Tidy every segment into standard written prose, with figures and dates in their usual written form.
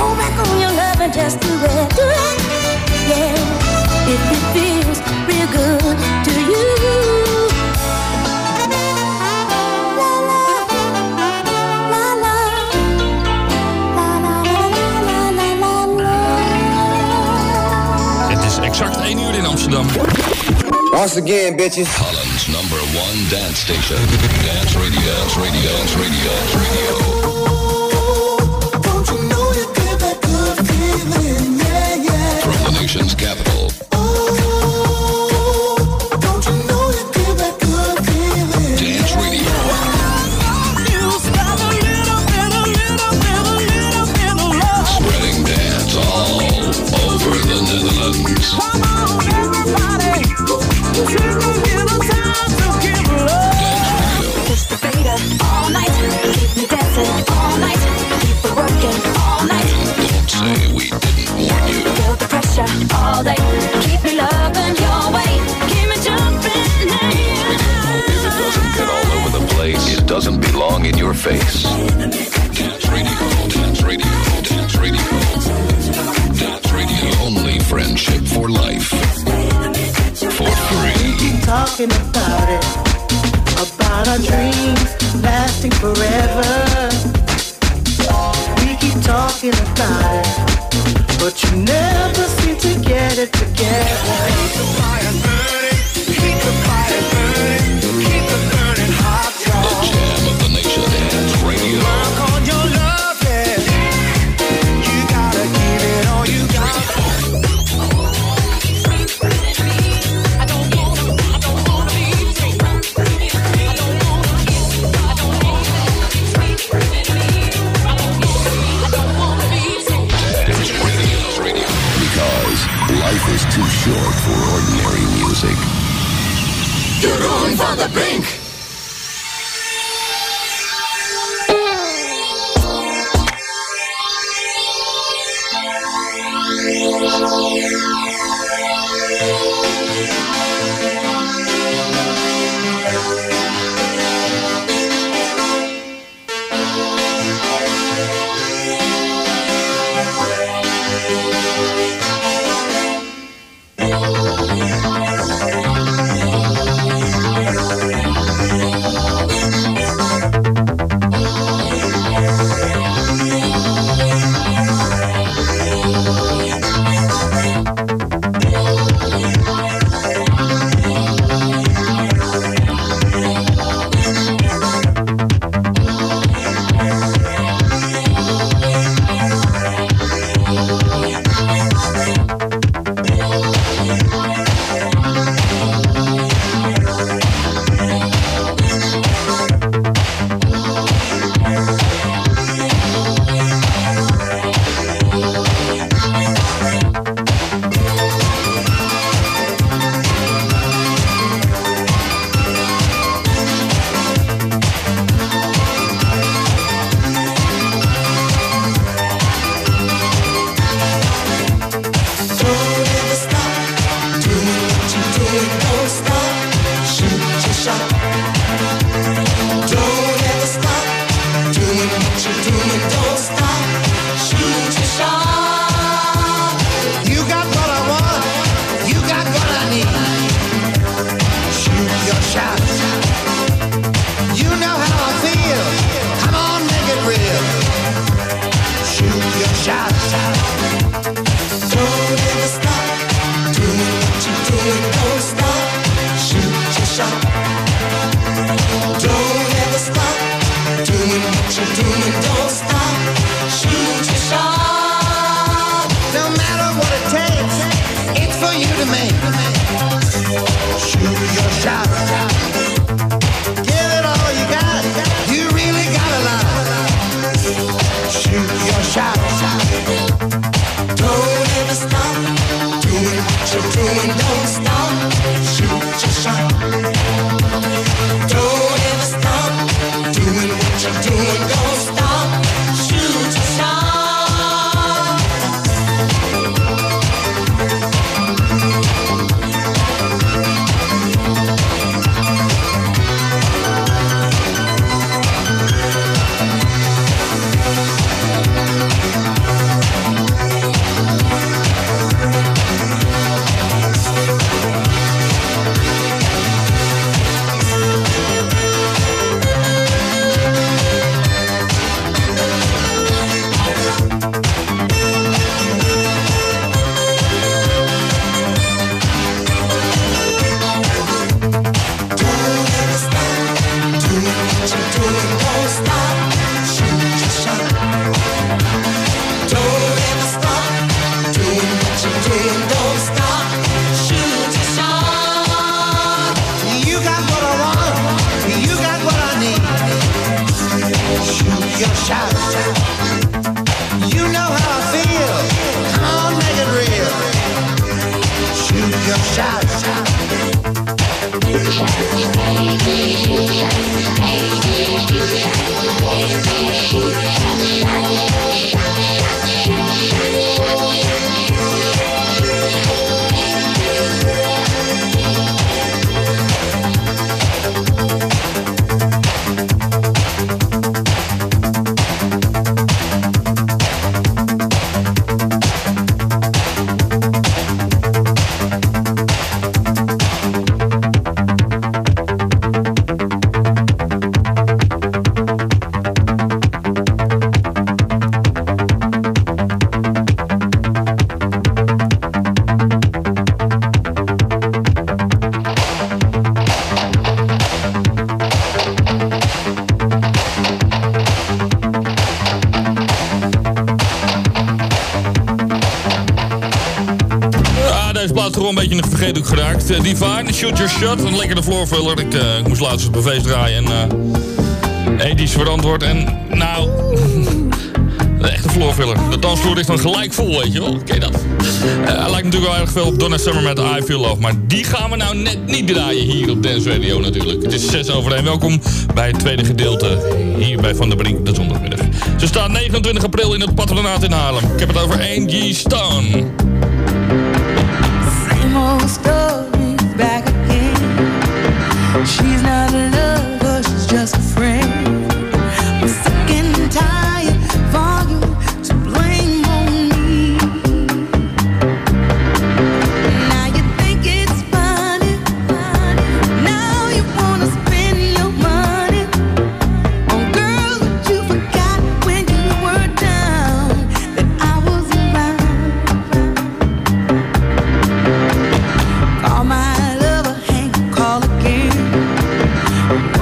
Hold back on your love and just do it. Do it. Yeah. If it feels real good to you. Exact 1 uur in Amsterdam. Once again, bitches. Holland's number 1 dance station. Dance Radio. Dance Radio. Dance Radio. Dance Radio. Don't you know you get that good feeling? Yeah, yeah. From the nation's capital. Don't you know you get that good feeling? Dance Radio. Spreading dance all over the Netherlands. Come on, everybody. Take a little time to give love. Push the fader all night. Keep me dancing all night. Keep it working all night. Don't say we didn't warn you. Feel the pressure all day. Keep me loving your way. Keep me jumping now. If it doesn't get all over the place, it doesn't belong in your face. Dance Radio. Dance Radio. Dance Radio. Dance Radio. Only friendship for life. For free. Keep talking about it, about our dreams lasting forever. We keep talking about it, but you never seem to get it together. Keep the fire burning, keep the fire burning, keep the burning hot. The jam of the nation. Dance Radio. Work on your love, yeah. You gotta give it all you got. Life is too short for ordinary music. Jeroen van der Brink. Shoot your shot. You know how I feel. Come on, make it real. Shoot your shot. Gewoon een beetje in het vergeethoek geraakt. Divine, Shoot Your Shot, een lekkere floorfiller. Ik moest laatst op een feest draaien en ethisch verantwoord. En nou, de echte floorfiller. De dansvloer is dan gelijk vol, weet je wel. Ken je dat? Hij lijkt natuurlijk wel erg veel op Donna Summer met I Feel Love. Maar die gaan we nou net niet draaien hier op Dance Radio natuurlijk. Het is 6:01. Welkom bij het tweede gedeelte hier bij Van der Brink, de zondagmiddag. Ze staan 29 april in het patronaat in Haarlem. Ik heb het over Angie Stone. Old stories back again. She's not a lover, she's just a friend. I'm sick and tired for you to blame on me. Now you think it's funny. Now you wanna spend your money on girls that you forgot when you were down, that I was around. Call my lover, Hank, call again.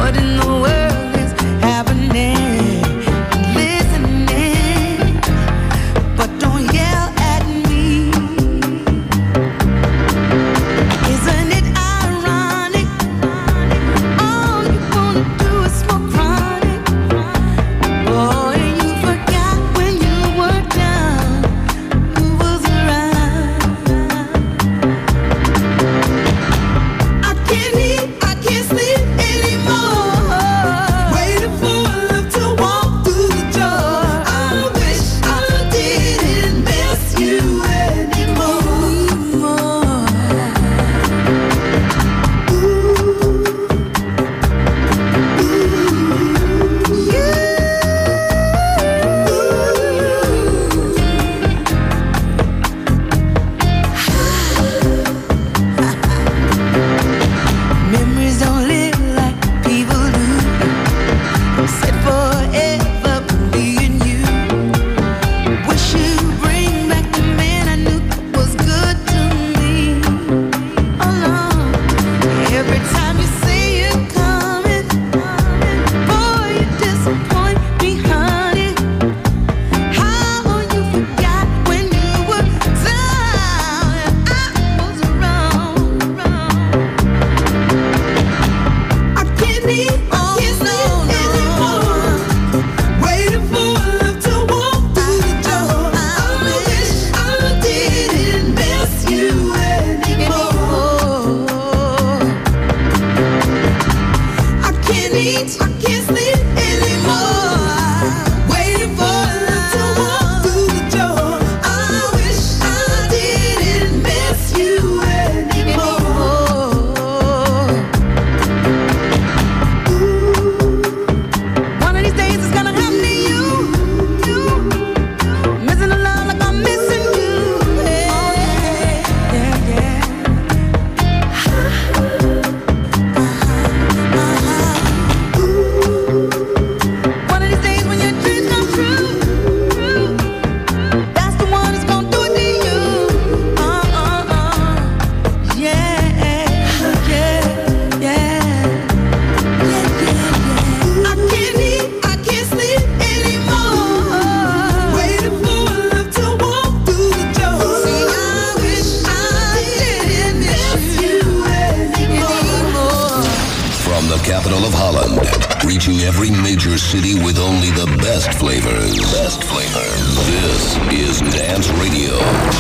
best flavors. Best flavors. This is Dance Radio.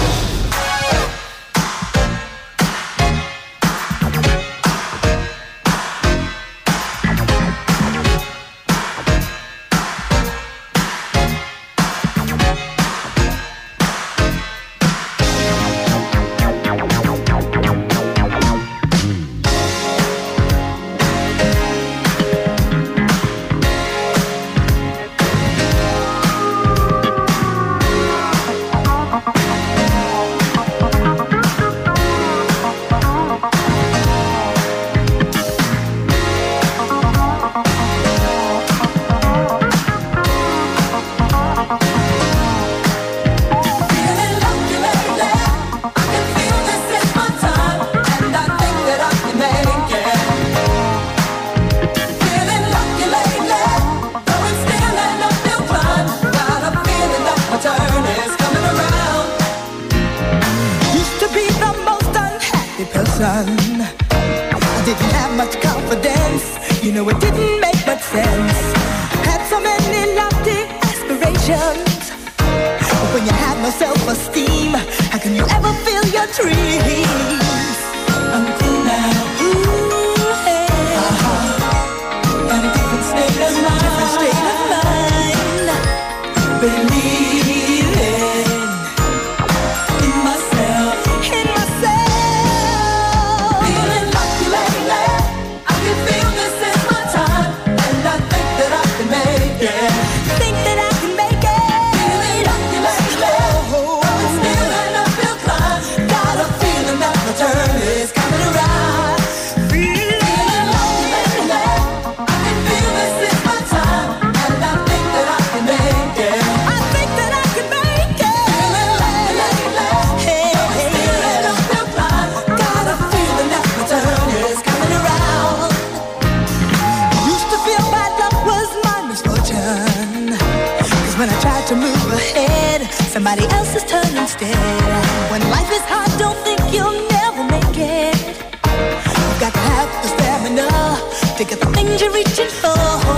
Somebody else's turn instead. When life is hard, don't think you'll never make it. You've got to have the stamina to get the things you're reaching for.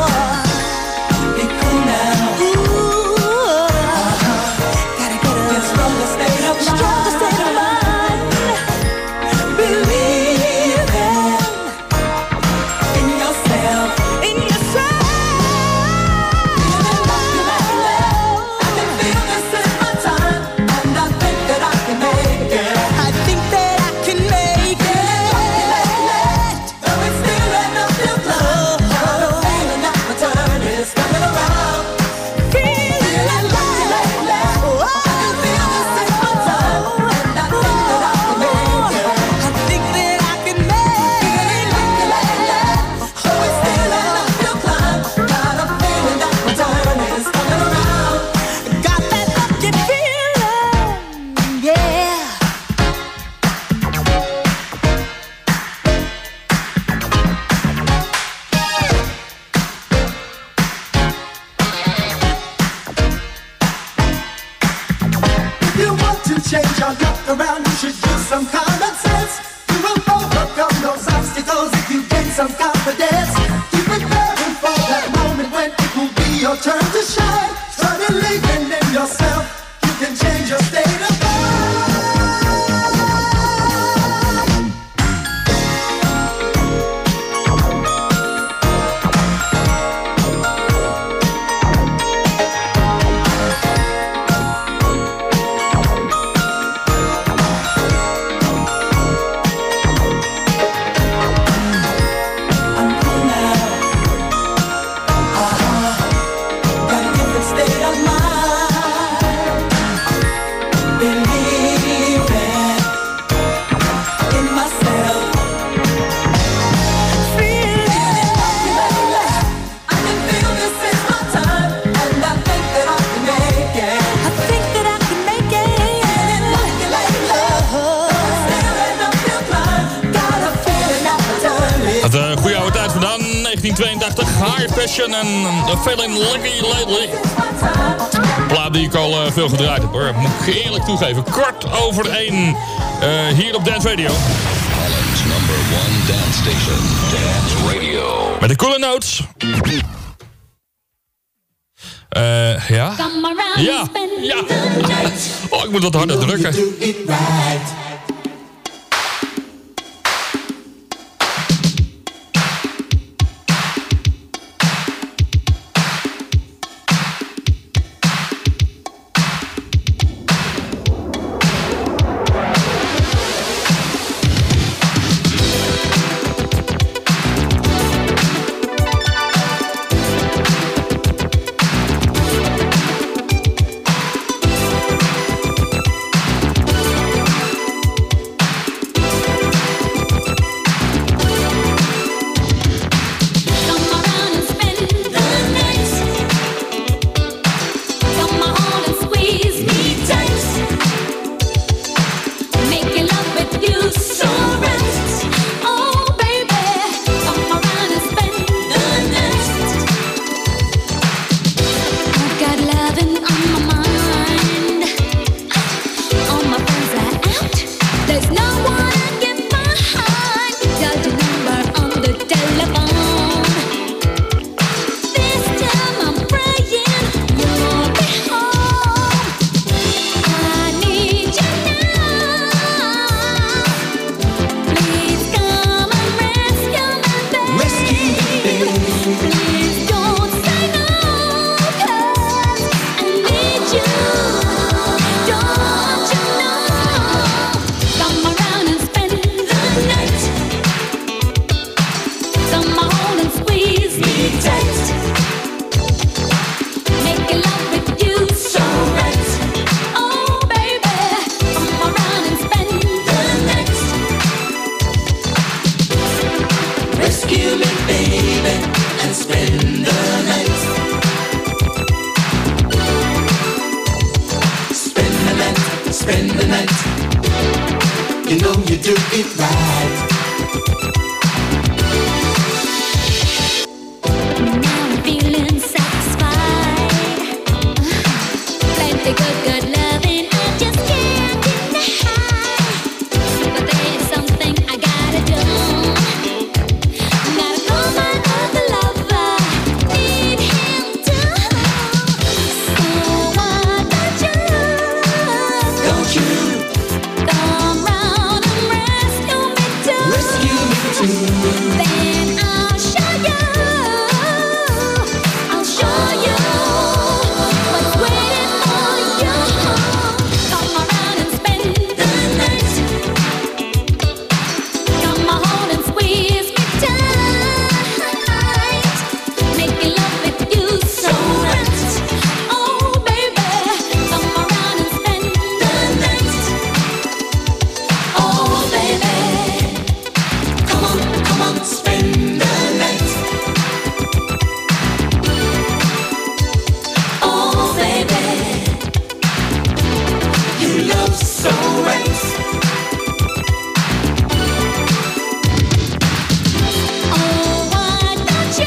Be cool now. Ooh, gotta get a stronger state of mind. Stronger state of mind. Believe in yourself. In yourself. High Passion en Feeling Lucky Lately. Plaat die ik al veel gedraaid heb hoor. Moet ik eerlijk toegeven. Kwart over 1 hier op Dance Radio. Holland's #1 dance station. Dance Radio. Met de coole notes. Ja, ja. Oh, ik moet wat harder drukken. You know you do it right. Now I'm feeling satisfied. Plenty good loving, I just can't deny. But there's something I gotta do. Gotta call my other lover, need him too. So why don't you come round and rescue me too? Rescue me too. Then I'll show you what's waiting for you. Come around and spend the night. Come on and squeeze me tight. Making love with you so right. Oh baby, come around and spend the night. Oh baby, Come on, spend the night. oh baby. You love so right. Oh, why don't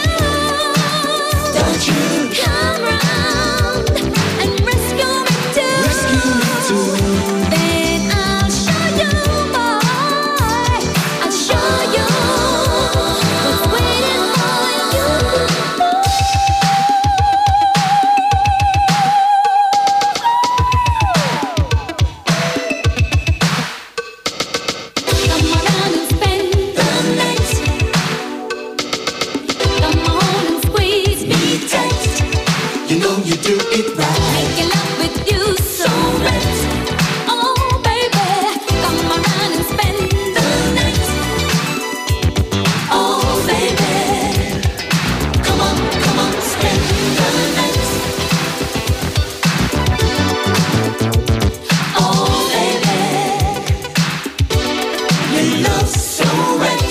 you come round and rescue me too? Rescue me too. Then I'll show you, boy. I'll show you what's waiting for you. Come around and spend the night. Come on and squeeze me tight. You know you do it right. Making love with you so right. Oh baby, come around and spend the night. Oh baby, Come on, spend the night. oh baby, You love so right.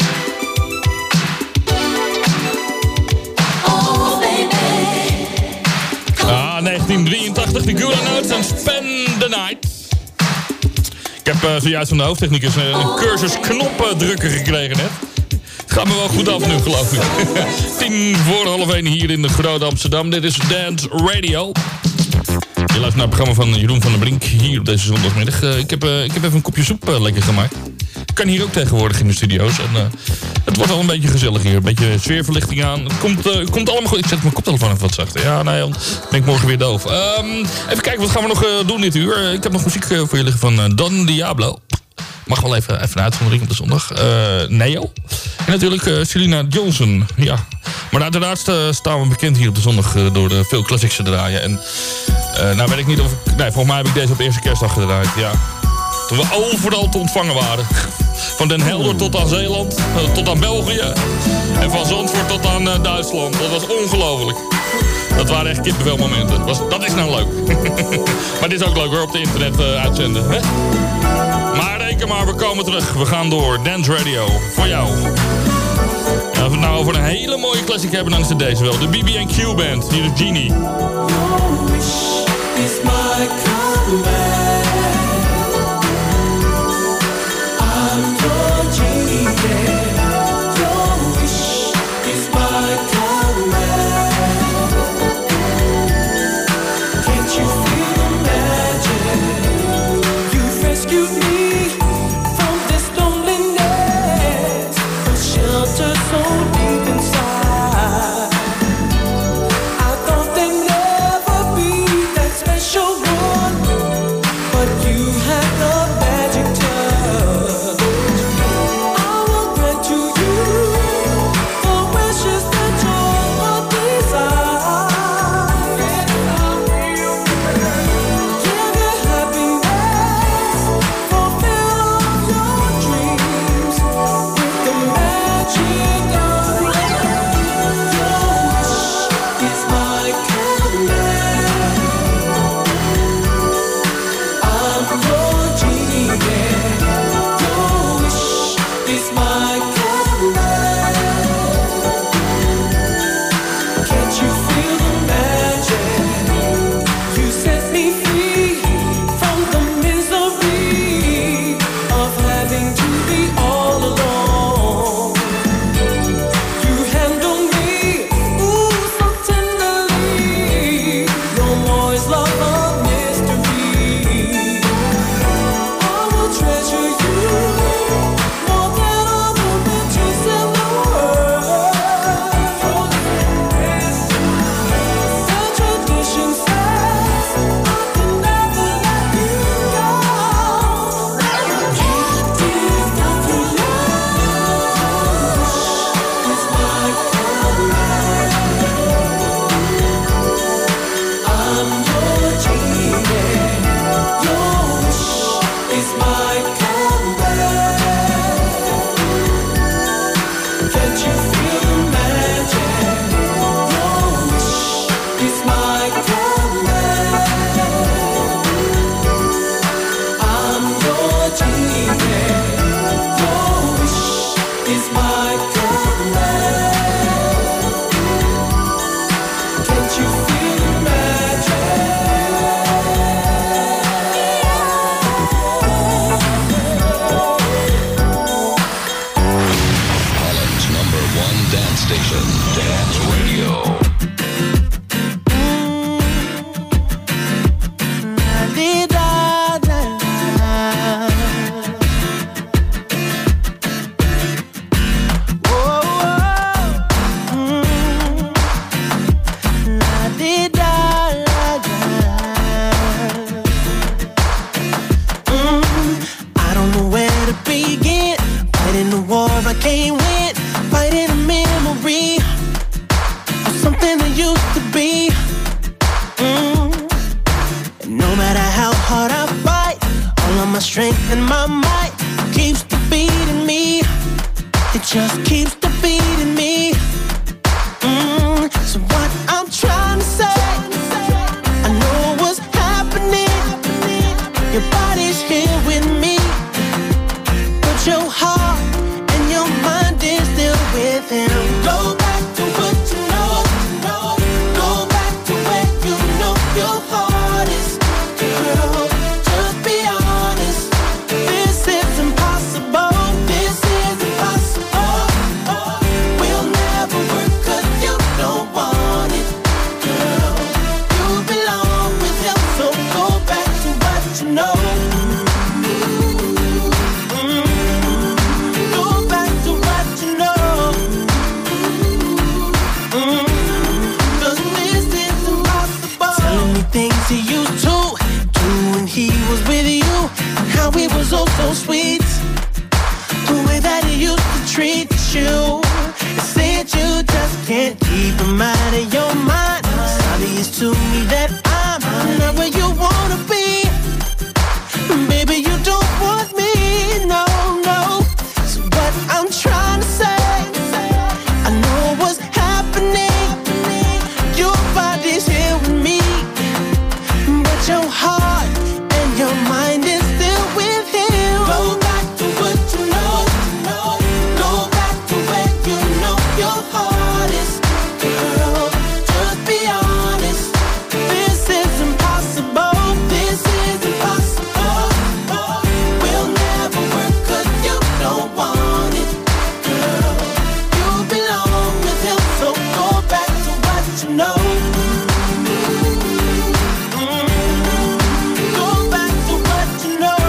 oh baby. Ah, 1983, de Gula Notes en Spend the Night. Ik heb zojuist van de hoofdtechnicus een cursus knoppendrukken gekregen net. Het gaat me wel goed af nu, geloof ik. 1:10 hier in de Grote Amsterdam. Dit is Dance Radio. Je luistert naar het programma van Jeroen van der Brink hier op deze zondagmiddag. Ik heb even een kopje soep lekker gemaakt. kan hier ook tegenwoordig in de studio's. En het wordt al een beetje gezellig hier. Een beetje sfeerverlichting aan. Het komt allemaal goed. Ik zet mijn koptelefoon even wat zachter. Ja, nee, dan ben ik morgen weer doof. Even kijken, wat gaan we nog doen dit uur? Ik heb nog muziek voor je liggen van Don Diablo. Mag wel even een uitzondering op de zondag. Neo. En natuurlijk Selena Johnson. Ja. Maar uiteraard staan we bekend hier op de zondag door de veel classics te draaien. En nou weet ik niet of ik... Nee, volgens mij heb ik deze op eerste kerstdag gedraaid. Ja. Toen we overal te ontvangen waren. Van Den Helder tot aan Zeeland. Tot aan België. En van Zandvoort tot aan Duitsland. Dat was ongelooflijk. Dat waren echt kippenvel momenten. Dat is nou leuk. Maar dit is ook leuk hoor, op de internet uitzenden. Hè? Maar reken maar, we komen terug. We gaan door. Dance Radio. Voor jou. En als we het nou over een hele mooie classic hebben, dan is het deze wel. De BB&Q Band. Hier is Genie. Your wish is my comeback. I'm your genie, yeah. Your wish is my comeback. Can't you feel the magic? You've rescued me from this loneliness, a shelter so deep inside. I thought there'd never be that special one, but you had the magic touch. I will grant to you the wishes that your desire. Give you happiness, fulfill your dreams with the magic of your wish is my comeback. I'm your genie, yeah. Your wish is my comeback. Can't you feel the magic? You set me free from the misery of having to be all alone. You handle me, ooh, so tenderly. No more is love a mystery. I will treasure you more than all the riches in the world. The tradition says I can never let you go. Captive of your love is my comeback. I'm your genie, yeah. Your wish is my comeback. Can't you feel the magic? Your wish is my comeback. I'm your genie, yeah. Your wish is my comeback. Can't you feel the magic? Holland's #1 dance station, Dance Radio. I don't know where to begin. Fighting the war I can't win. Fighting a memory of something that used to be. And no matter how hard I fight, all of my strength and my might keeps defeating me. It just keeps defeating me. So what I'm trying to say, I know what's happening. Your body's here with me, but your heart and your mind is still with him. Go back to what you know. Go back to where you know your heart is. Girl, just be honest. This is impossible. This is impossible. things he used to do when he was with you, and how he was oh so sweet. The way that he used to treat you, and said you just can't keep him out of your mind. It's obvious to me that I'm not where you wanna be. Baby, you don't want me, no, no. So what I'm trying to say, I know what's happening. Your body's here with me, but your heart and your mind is still with him. Go back to what you know. Go back to where you know your heart is. Girl, just be honest. This is impossible. This is impossible. We'll never work 'cause you don't want it. Girl, you belong with him, so go back to what you know. Go back to what you know.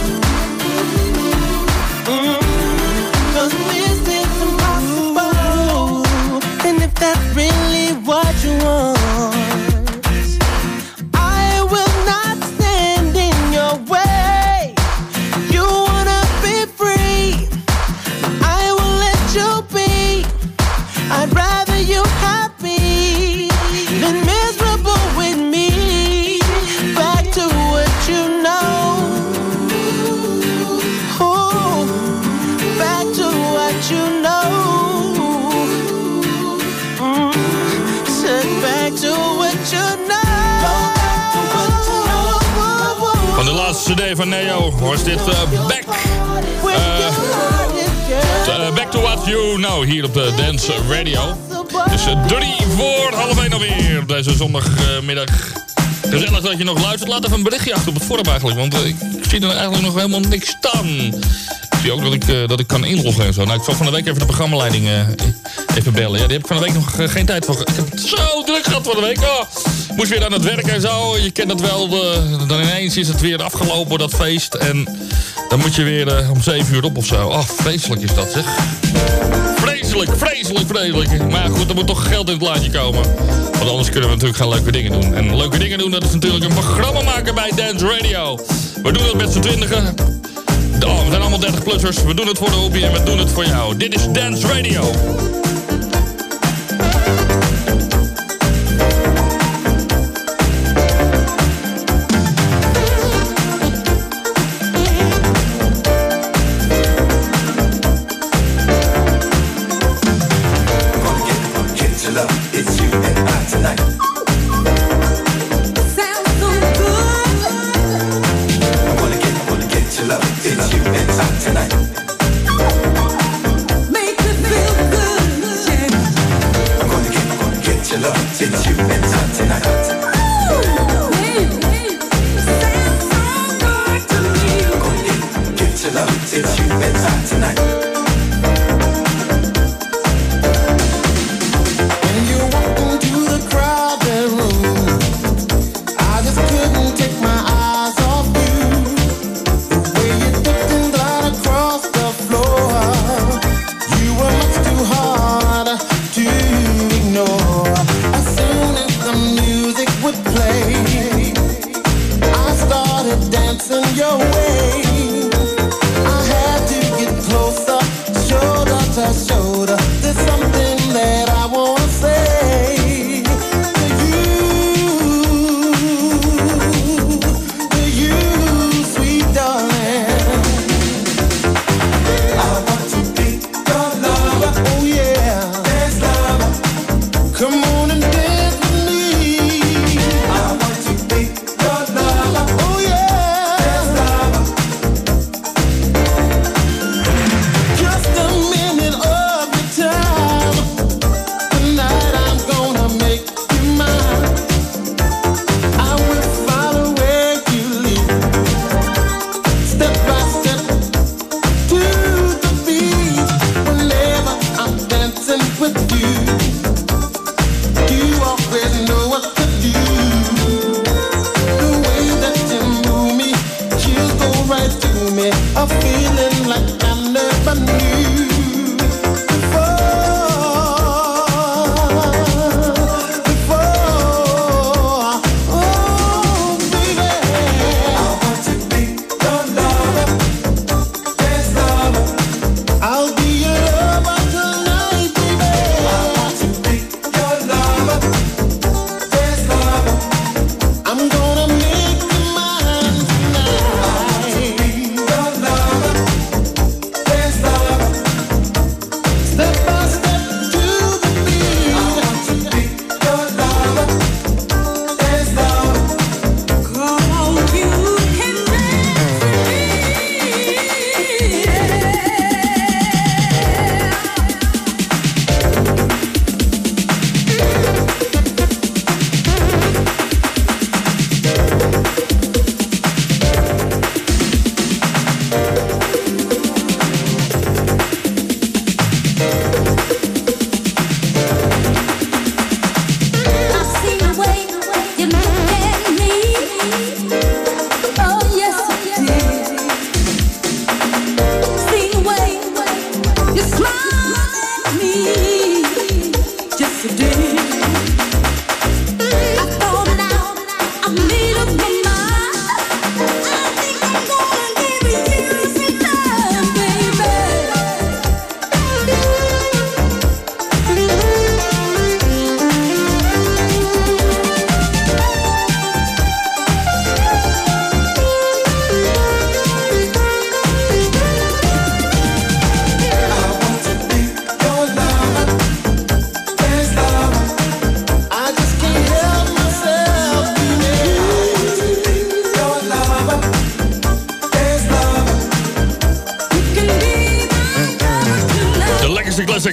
'Cause this is impossible. And if that's really what you want, I will not stand in your way. You wanna be free, I will let you be. I'd rather you happy than miserable with me. Back to what you know. Oh, back to what you know. Said back to what you know. Van de laatste cd van Neo was dit Back. Back to What You Know, hier op de Dance Radio. Dus 3:03 alweer op deze zondagmiddag. Gezellig dat je nog luistert. Laat even een berichtje achter op het forum eigenlijk, want ik zie er eigenlijk nog helemaal niks staan. Ik zie ook dat ik kan inloggen en zo. Nou, ik zal van de week even de programmaleiding even bellen. Ja, die heb ik van de week nog geen tijd voor. Ik heb het zo druk gehad van de week. Oh, moest weer aan het werk en zo. Je kent het wel. Dan ineens is het weer afgelopen, dat feest. En dan moet je weer om 7 uur op of zo. Oh, vreselijk is dat, zeg. Vreselijk. Maar goed, er moet toch geld in het laadje komen. Want anders kunnen we natuurlijk geen leuke dingen doen. En leuke dingen doen, dat is natuurlijk een programma maken bij Dance Radio. We doen het met z'n 20. Oh, we zijn allemaal 30-plussers. We doen het voor de hobby en we doen het voor jou. Dit is Dance Radio. It's you and I tonight. Sounds so good. I'm gonna get your love. It's you and I tonight. Make me feel good, yeah. I'm gonna get your love. It's you and I tonight. Sounds so good to me. I'm gonna get your love. It's you and I tonight. Your way, I had to get closer, shoulder to shoulder. There's something that I wanna say to you, sweet darling. I want to be your lover. Oh yeah, dance lover. come on and dance with me. I want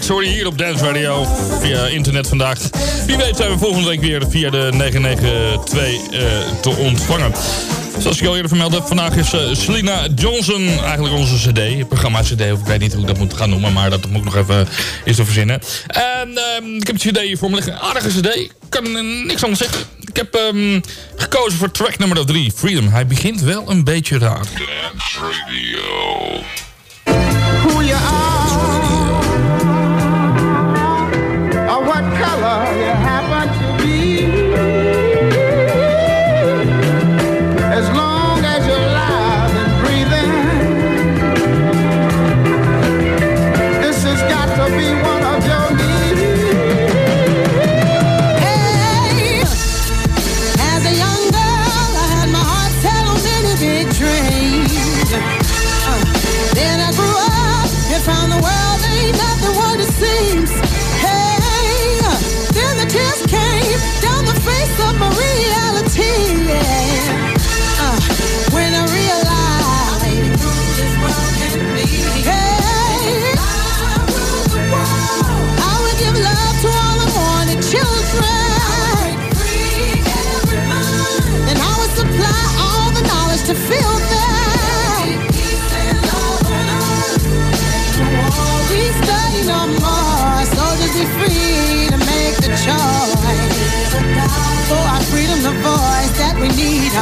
tracks hoor je hier op Dance Radio. Via internet vandaag. Wie weet zijn we volgende week weer via de 992 te ontvangen. Zoals ik al eerder vermeld heb, vandaag is Selena Johnson eigenlijk onze cd. Programma-cd, of ik weet niet hoe ik dat moet gaan noemen. Maar dat moet ik nog even eens te verzinnen. En ik heb het cd hier voor me liggen. Aardige cd. Ik kan niks anders zeggen. Ik heb gekozen voor track nummer 3, Freedom. Hij begint wel een beetje raar. Dance Radio. Who you are, or what color you happen to be, as long as you're alive and breathing, this has got to be one of your needs. Hey, as a young girl, I had my heart set on many big dreams. Then I grew up and found the world ain't nothing what it seems. Hey, then the tears came down the face of my reality. Yeah. When I realized hey, I would give love to all unwanted children, and I would supply all the knowledge to fill them. We study no more, soldiers be free to make the choice. For our freedom, the voice that we need.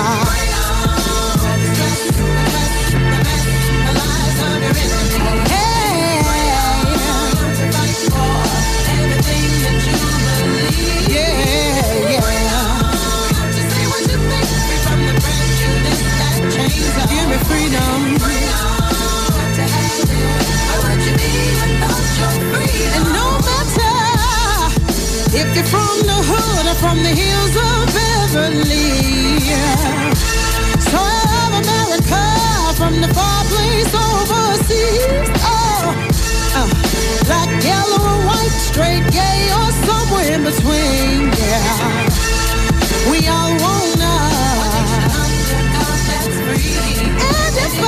Give me freedom. And no matter if you're from the hood or from the hills of Beverly, soil of America, from the far place overseas, black, yellow, or white, straight, gay, or somewhere in between, yeah. We all wanna. And if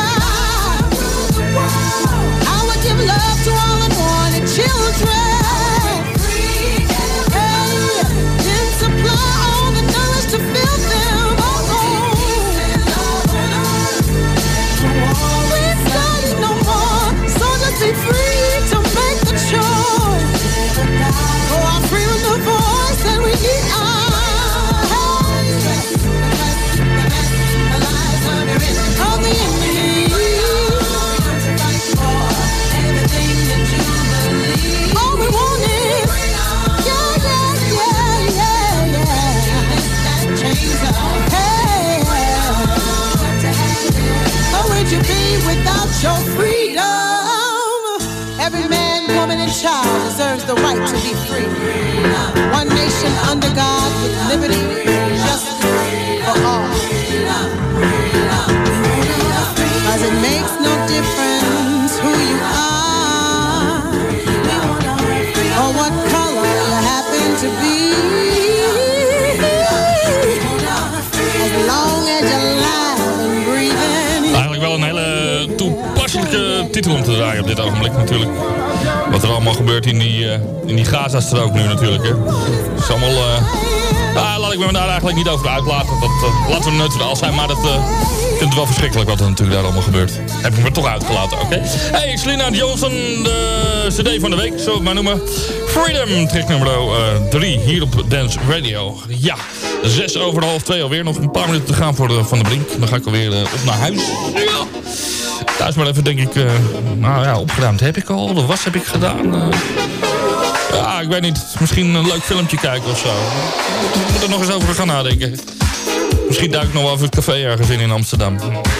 I would give love to all unwanted children, hey, then supply all the knowledge to fill them. We study no more, so just be free to make the choice. For our freedom, the voice that we need. Of the enemy. All we want is, hey, how would you be without your freedom? Every man, woman, and child deserves the right to be free. One nation under God with liberty, justice for all. Cause it makes no difference who you are or what color you happen to be, as long as you're alive and breathing. Eigenlijk wel een hele toepasselijke titel om te draaien op dit ogenblik natuurlijk. Wat er allemaal gebeurt in die Gaza-strook nu natuurlijk. Hè. Het is allemaal... laat ik me daar eigenlijk niet over uitlaten. Laten we neutraal zijn, maar ik vind het wel verschrikkelijk wat er natuurlijk daar allemaal gebeurt. Heb ik me toch uitgelaten, oké? Hey, Selena Johnson, de cd van de week, zullen we het maar noemen. Freedom, track nummer 3, hier op Dance Radio. Ja, 1:06 alweer. Nog een paar minuten te gaan voor Van de Brink. Dan ga ik alweer op naar huis. Ja. Thuis maar even, denk ik, opgeruimd heb ik al. De was heb ik gedaan. Ja, ik weet niet. Misschien een leuk filmpje kijken of zo. Ik moet er nog eens over gaan nadenken. Misschien duik ik nog wel even het café ergens in Amsterdam.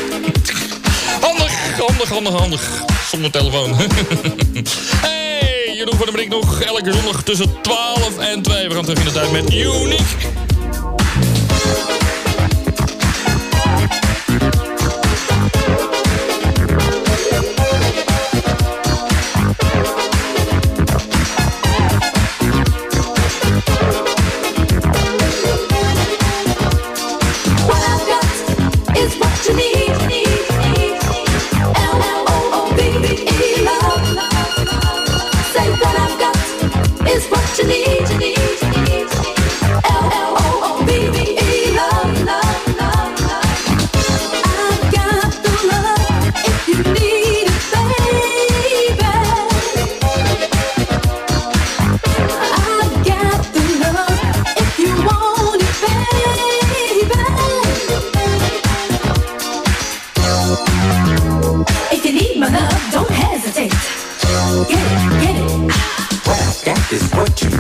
Handig. Zonder telefoon. Hey, Jeroen van der Brink nog. Elke zondag tussen 12 en 2. We gaan terug in de tijd met Unique. Say what I've got.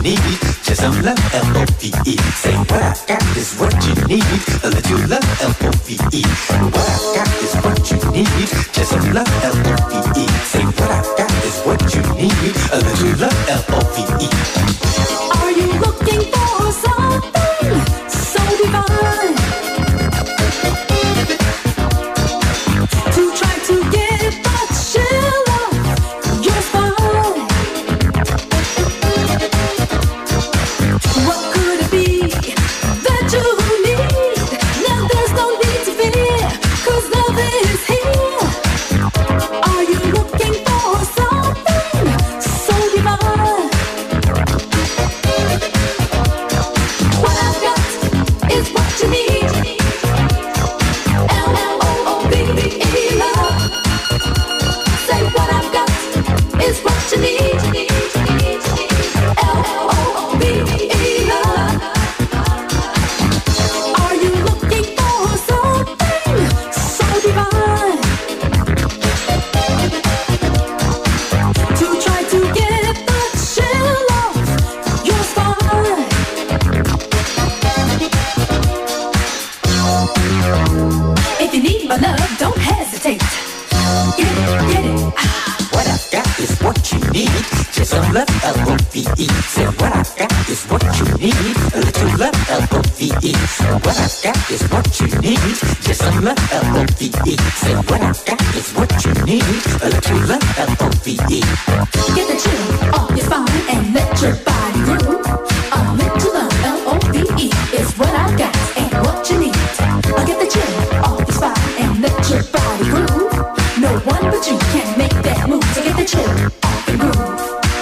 need. Just some love, L-O-V-E. Say what I got is what you need. A little love, L-O-V-E. What I got is what you need. Just some love, L-O-V-E. Say what I got is what you need. A little love, L-O-V-E. Are you looking for something so divine to try to get that chill off your spine? What could it be that you need? Now there's no need to fear, 'cause love is here. Are you looking for something so divine? What I've got is what you need. L-L-O-O-V-E, love. Say what I've got is what you need. L-L-O-O-V-E, love. Are you looking for something so divine to try to get the chill off your spine? If you need my love, don't hesitate. Get it. What I got is what you need. Just some love, L-O-V-E. Say what I got is what you need. A little love, L-O-V-E. What I got is what you need. Just some love, L-O-V-E. Say what I got is what you need. A little love, L-O-V-E. Get the chill off your spine and let your body groove. A little love, L-O-V-E, is what I got and what you need. I'll get the chill off your spine and let your body groove. No one but you can make that move. So get the chill off and groove.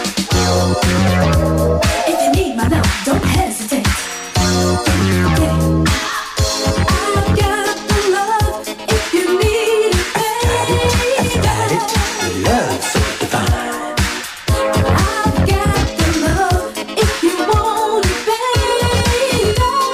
If you need my love, don't hesitate. Get it. I've got the love if you need it, baby. Love so divine. I've got the love if you want it, baby.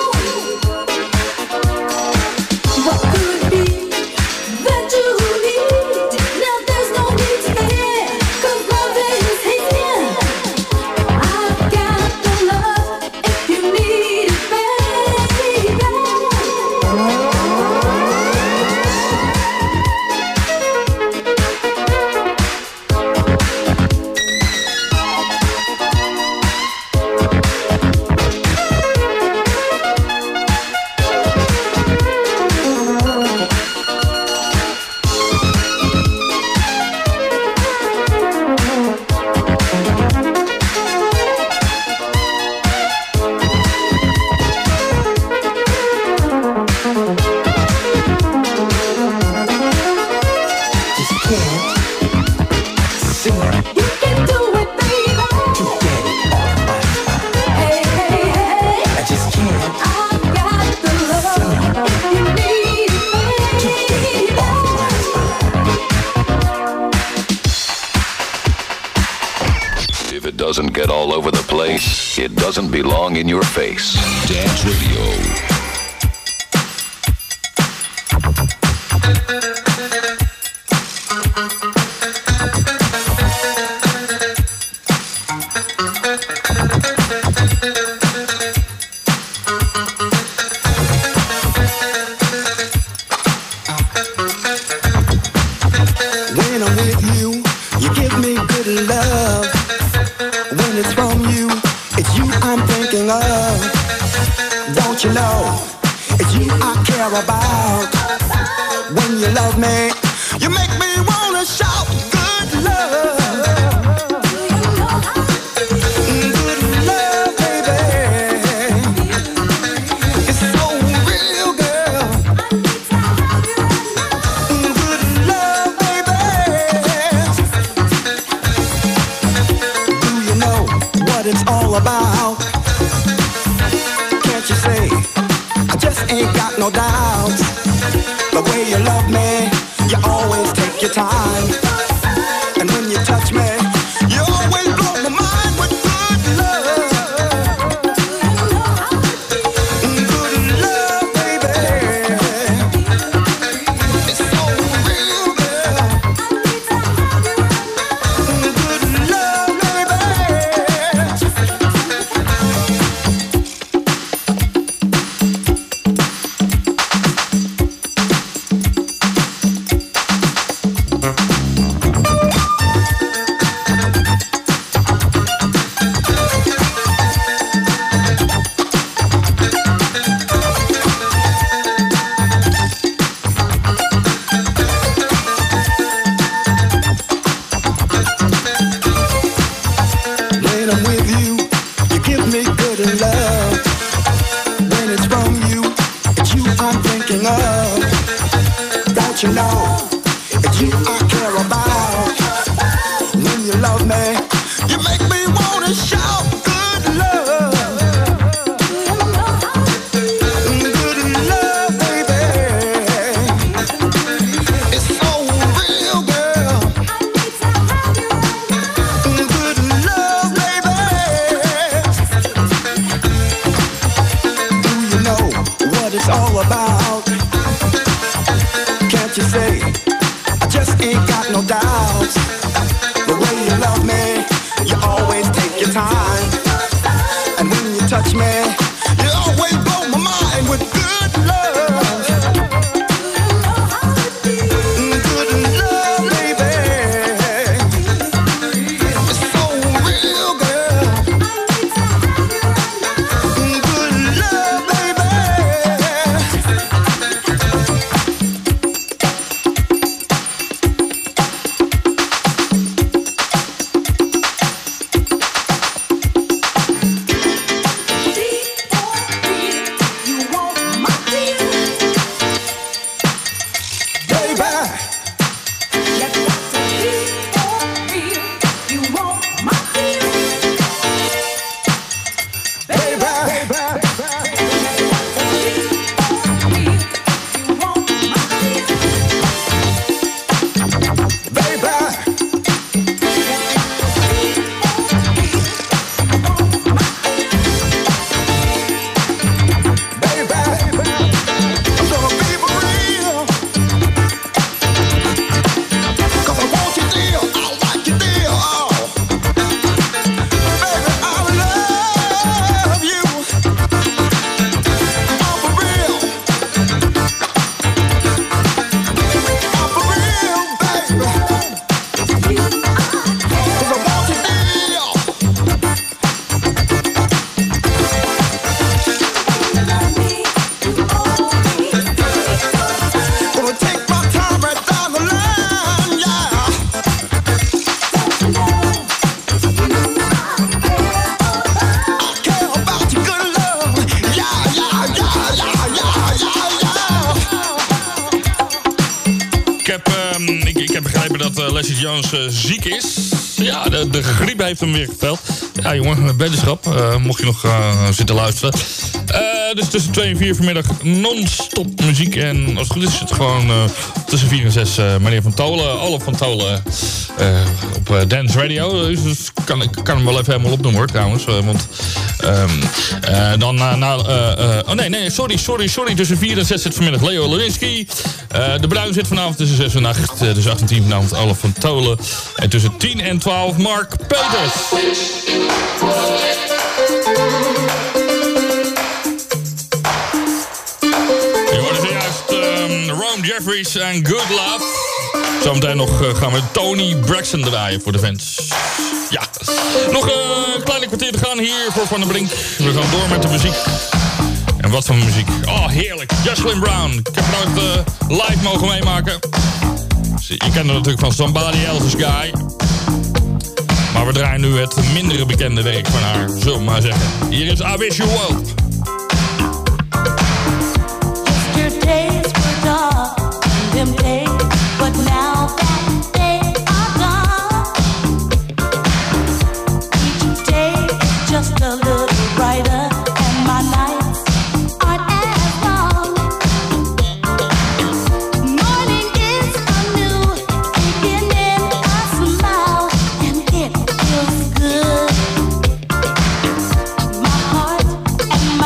What could it be that you need? Now there's no need to fear, 'cause love is here. I've got the love if you need it, baby. Just can't seem You can do it, baby. to get it off my spine. Hey, hey, hey. I just can't I've got the love if you need to it, get it baby. off my spine. If it doesn't get all over the place, it doesn't belong in your face. Dance Radio. When I'm with you, you give me good love. When it's from you, it's you I'm thinking of. Don't you know, it's you I care about. When you love me, you make me wanna shout good love. Good love, baby. It's so real, girl. Good love, baby. Do you know what it's all about? Can't you say, I just ain't got no doubts. The way you love me, you always take your time. And when you touch me, you always blow my mind with good love. Good love, baby. It's so real, girl. Good love, baby. thinking of. Don't you know it's you I care about? When you love me, you make me wanna shout good love. Good love, baby. It's so real, girl. Good love, baby. Do you know what it's all about? Can't you say I just ain't got no doubts? The way you love me, you always take your time. And when you touch me, you always blow my mind with good love. Good love, baby. It's so real, girl. Good love, baby. Ik heb begrepen dat Leslie Jones ziek is. Ja, de griep heeft hem weer geveld. Ja, jongen, beterschap. Mocht je nog zitten luisteren. Dus tussen 2 en 4 vanmiddag non-stop muziek. En als het goed is het gewoon tussen 4 en 6 meneer Van Tolen, Olaf van Tolen op Dance Radio. Dus ik kan hem wel even helemaal opnoemen hoor trouwens. Want dan sorry. Tussen 4 en 6 zit vanmiddag Leo Lewinsky. De Bruin zit vanavond tussen 6 en 8. Tussen 8 en 10 vanavond Olaf van Tolen. En tussen 10 en 12 Mark Peters. Je hoorde zojuist Rome Jeffries en Good Love. Zometeen nog gaan we Tony Braxton draaien voor de fans. Ja, nog een kleine kwartier te gaan hier voor Van der Brink. We gaan door met de muziek. En wat voor muziek. Oh, heerlijk. Jocelyn Brown. Ik heb het nooit live mogen meemaken. Je kent het natuurlijk van Somebody Else's Guy. Maar we draaien nu het mindere bekende werk van haar, zullen we maar zeggen. Hier is I Wish You Well. Yesterdays were dark and them days, but now that they are gone, each day is just a little brighter, and my nights aren't as long. Morning is a new beginning, I smile and it feels good. My heart and my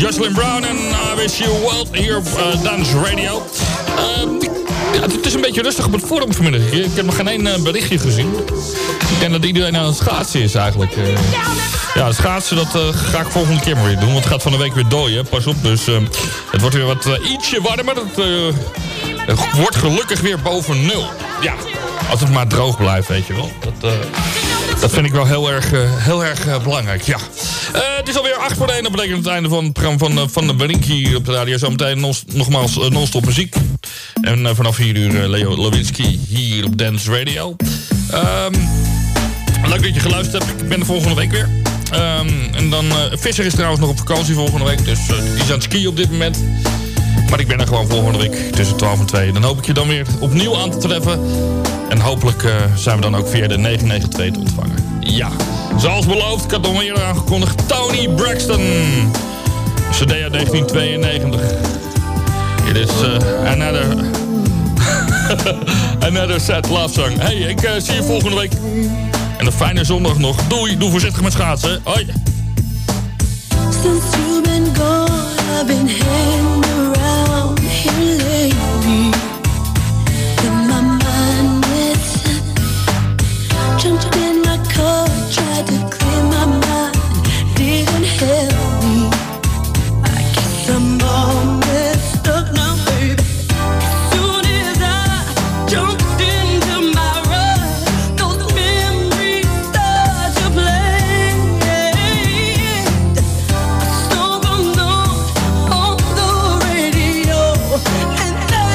Jocelyn Brown en I Wish You Well hier op Dance Radio. Ja, het is een beetje rustig op het forum vanmiddag. Ik heb nog geen één berichtje gezien. Ik denk dat iedereen aan het schaatsen is eigenlijk. Ja, schaatsen dat ga ik volgende keer maar weer doen. Want het gaat van de week weer dooien. Pas op, dus het wordt weer wat ietsje warmer. Het wordt gelukkig weer boven 0. Ja, als het maar droog blijft, weet je wel. Dat vind ik wel heel erg belangrijk, ja. Het is alweer 8 voor 1. Dat betekent het einde van het programma van de Brink hier op de radio. Zometeen nogmaals non-stop muziek. En vanaf 4 uur Leo Lewinsky hier op Dance Radio. Leuk dat je geluisterd hebt. Ik ben er volgende week weer. En dan Visser is trouwens nog op vakantie volgende week. Dus die is aan het skiën op dit moment. Maar ik ben er gewoon volgende week tussen 12 en 2. Dan hoop ik je dan weer opnieuw aan te treffen. En hopelijk zijn we dan ook via de 992 te ontvangen. Ja, zoals beloofd, ik had het al eerder aangekondigd. Tony Braxton. CD uit 1992. It is another sad love song. Hey, ik zie je volgende week. En een fijne zondag nog. Doei, doe voorzichtig met schaatsen. Hoi. Since you've been gone, I've been hanging around here lately. In my mind, it's jumped in my car, tried to clear my mind, didn't help me. I guess I'm all messed up now, baby. As soon as I jumped into my ride, those memories start to play. A song on the radio, and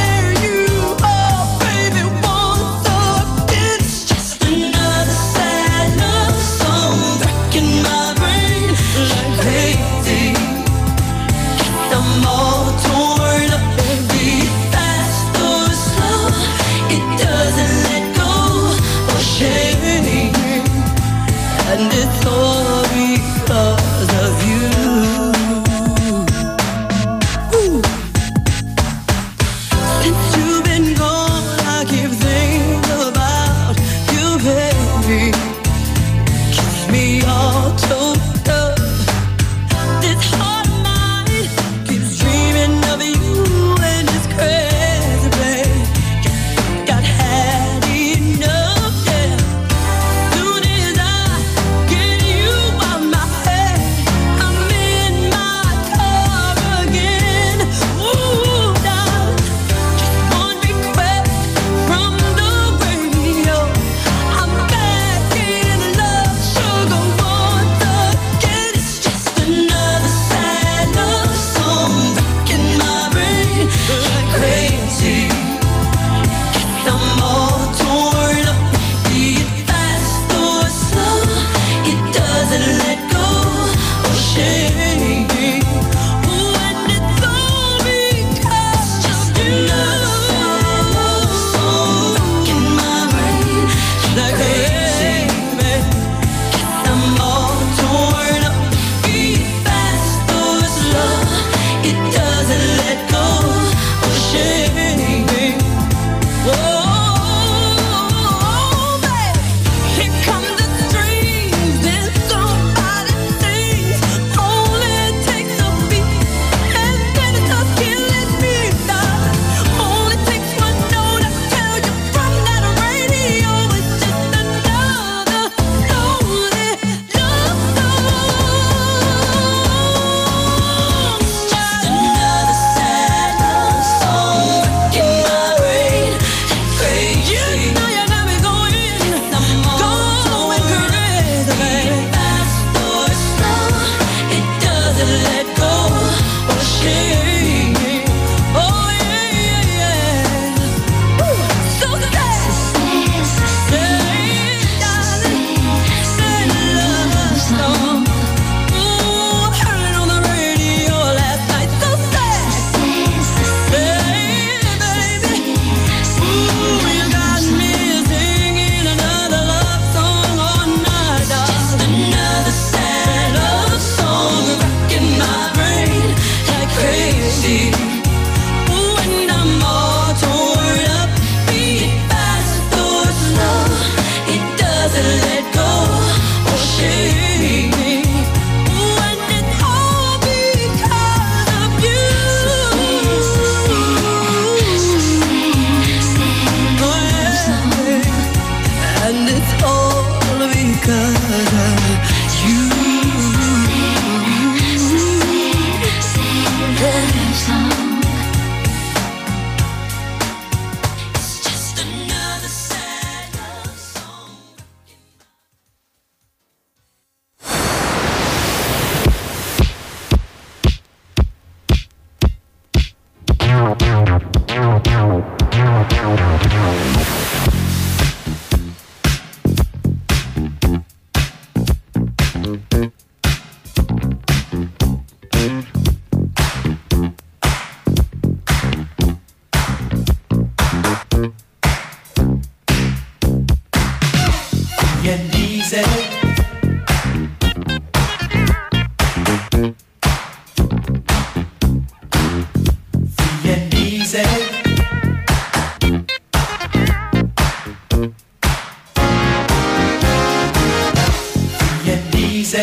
easy.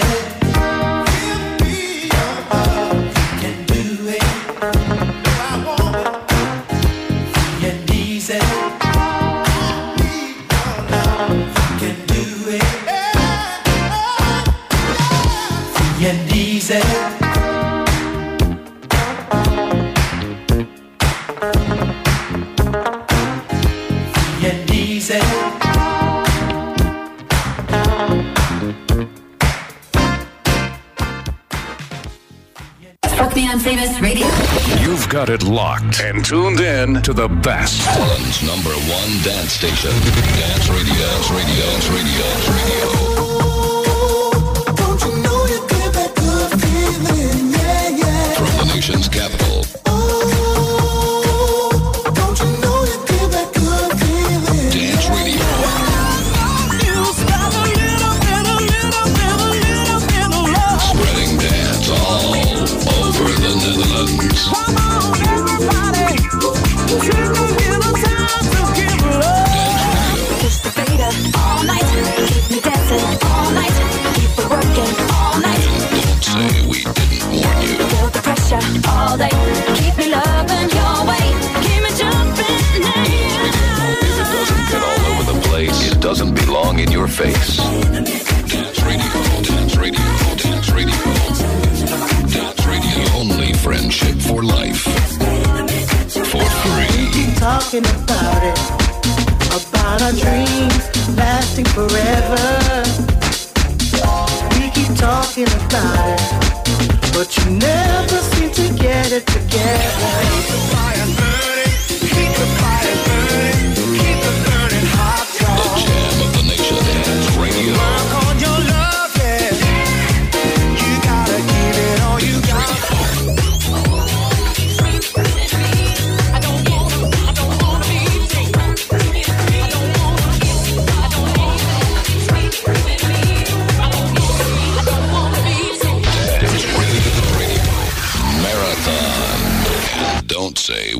Can do it. Free and easy. Can do it. Free and easy. Free and easy. Fuck me on Famous Radio. You've got it locked and tuned in to the best. Holland's #1 dance station. Dance Radio. Dance Radio. Dance Radio. Dance Radio. Don't you know you give that good feeling? Yeah, yeah. From the nation's capital. Don't you know you give that good feeling? Dance Radio. Spreading dance all over the Netherlands. Come on, everybody. Kiss the fader all night. Keep me dancing all night. Keep it working all night. Don't say we didn't warn you. Feel the pressure all day. Keep me loving your way. Keep me jumping now. If it doesn't get all over the place, it doesn't belong in your face. Dance Radio. Dance Radio. Dance Radio. Dance Radio. Only friendship for life. For free. Keep talking about it. About our dreams lasting forever. We keep talking about it, but you never seem to get it together. Keep the fire burning, keep the fire burning, keep it burning hot. The jam of the nation. Dance Radio. Work on your love, yeah. You gotta give it all you got. Marathon. And don't say